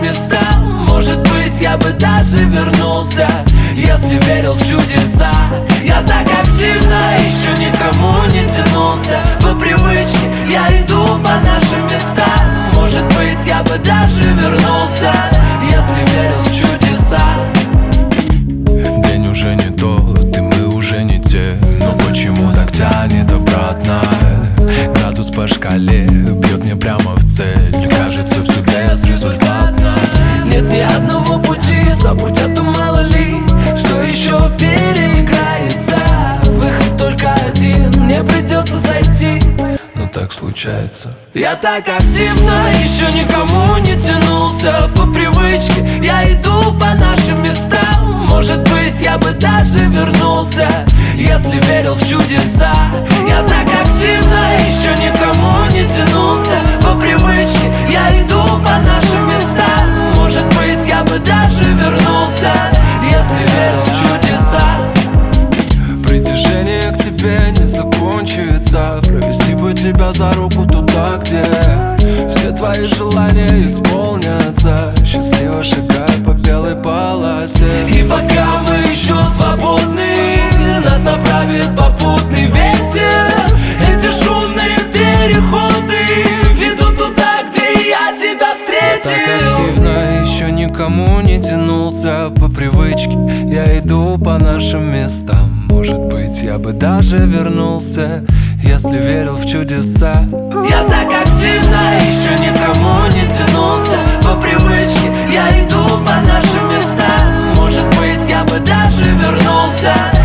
местам. Может быть, я бы даже вернулся, если верил в чудеса. Я так активно еще никому не тянулся. По привычке я иду по нашим местам. Может быть, я бы даже вернулся, если верил в чудеса. День уже не тот, и мы уже не те. Но почему так тянет обратно? Градус по шкале бьет мне прямо в цель. Кажется, все безрезультатно. Нет ни одного пути, забудь, а то мало ли все еще переиграется. Выход только один, мне придется зайти. Но так случается. Я так активно еще никому не тянулся. По привычке я иду по нашим местам. Может быть, я бы даже вернулся, если верил в чудеса. Я так активно еще никому не тянулся. По привычке я иду по нашим местам. Может быть, я бы даже вернулся, если верил в чудеса. Притяжение к тебе не закончится. Провести бы тебя за руку туда, где все твои желания исполнятся. Счастливо шагай по белой полосе. И пока мы еще свободны, нас направит попутный ветер. Эти шумные переходы ведут туда, где я тебя встретил. Так активно еще никому не тянулся. По привычке я иду по нашим местам. Может быть, я бы даже вернулся, если верил в чудеса. Я так активно еще никому не тянулся. По привычке я иду по нашим местам. Может быть, я бы даже вернулся,